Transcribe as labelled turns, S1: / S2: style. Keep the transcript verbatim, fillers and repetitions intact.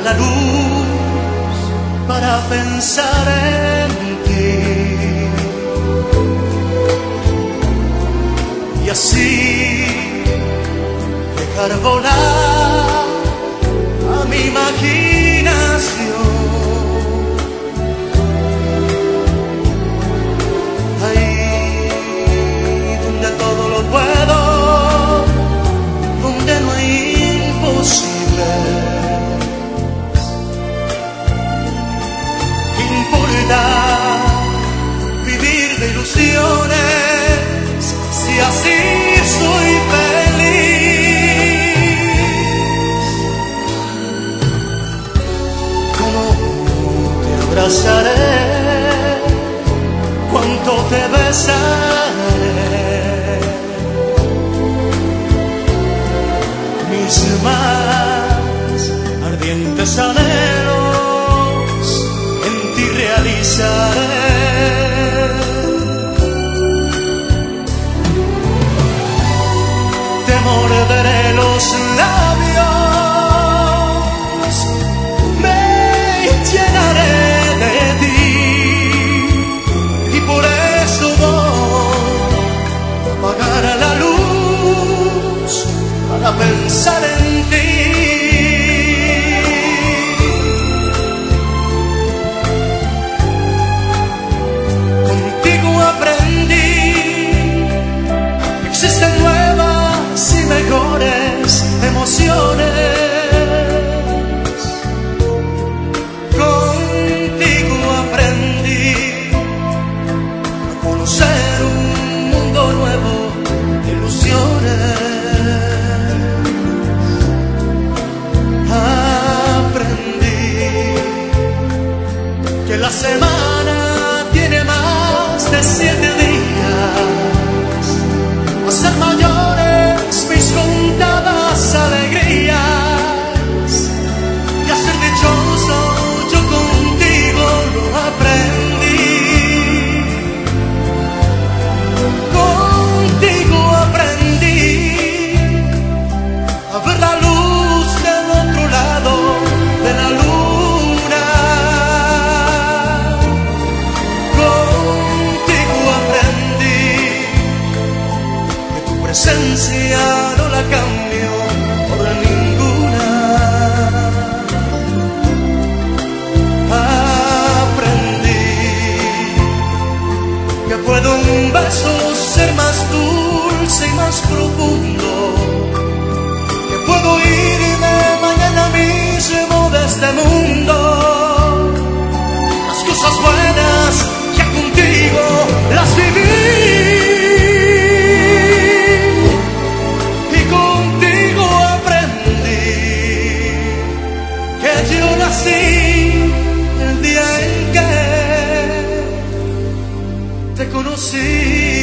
S1: la luz para pensar en ti y así dejar volar a mi imaginación. Ahí donde todo lo puedo, donde no hay imposibles. ¿Qué importa vivir de ilusiones si así soy feliz? ¿Cómo te abrazaré? ¿Cuánto te besaré? Mis más ardientes anhelos en ti realizaré. Te morderé los labios, me llenaré de ti y por eso voy a apagar la luz para pensar en ti. Contigo aprendí que existen nuevas y mejores emociones. Contigo aprendí a conocer un mundo nuevo de ilusiones. La semana tiene más de siete días, a ser mayores mis contadas alegrías y a ser dichoso yo contigo lo aprendí. Contigo aprendí a ver la luz del otro lado de la luz. Presencia no la cambio por ninguna. Aprendí que puede un beso ser más dulce y más profundo, que puedo irme mañana mismo de este mundo. Las cosas buenas ya contigo las viví. El día en que te conocí.